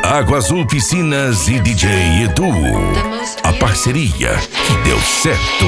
Água Azul Piscinas e DJ Edu. A parceria que deu certo.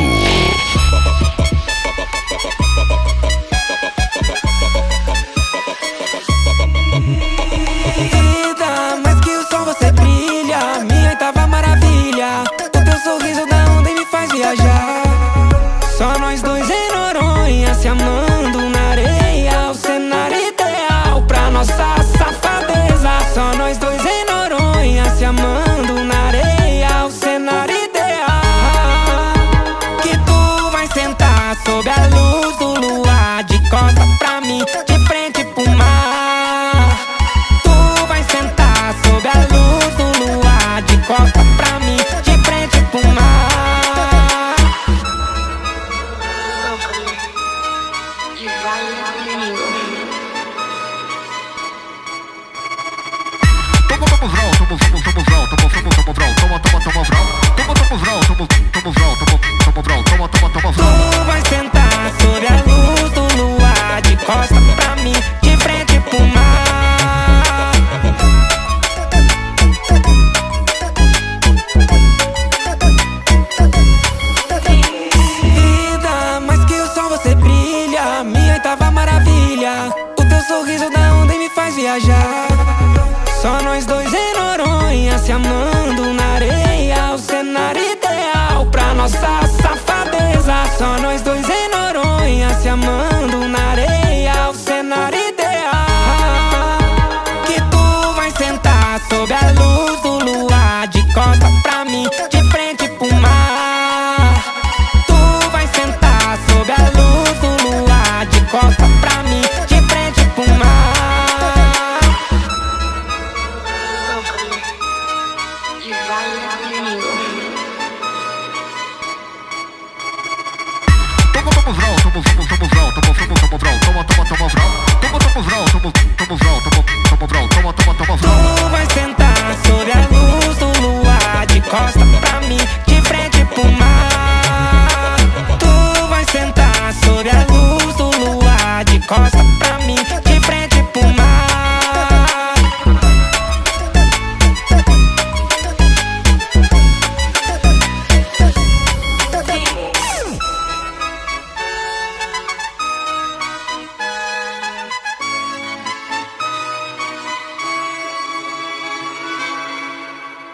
Vida, mais que o sol você brilha. Minha oitava maravilha. O teu sorriso da onda e me faz viajar. Só nós dois em Noronha, se amando na areia. O cenário ideal pra nossa safadeza. Só nós dois em Noronha, se amando na areia. O cenário ideal. Que tu vai sentar sob a luz do luar, de costa pra mim, de frente pro mar. Tu vai sentar sob a luz do luar, de costa pra mim, de frente pro mar. E vai comigo. Tu vai sentar sob a luz do luar, de costa pra mim, de frente pro mar. Vida, mais que o sol você brilha. Minha oitava maravilha. O teu sorriso da onda e me faz viajar. Só nós dois em Noronha, se amando na areia. O cenário ideal pra nossa safadeza. Só nós dois em Noronha, se amando na areia.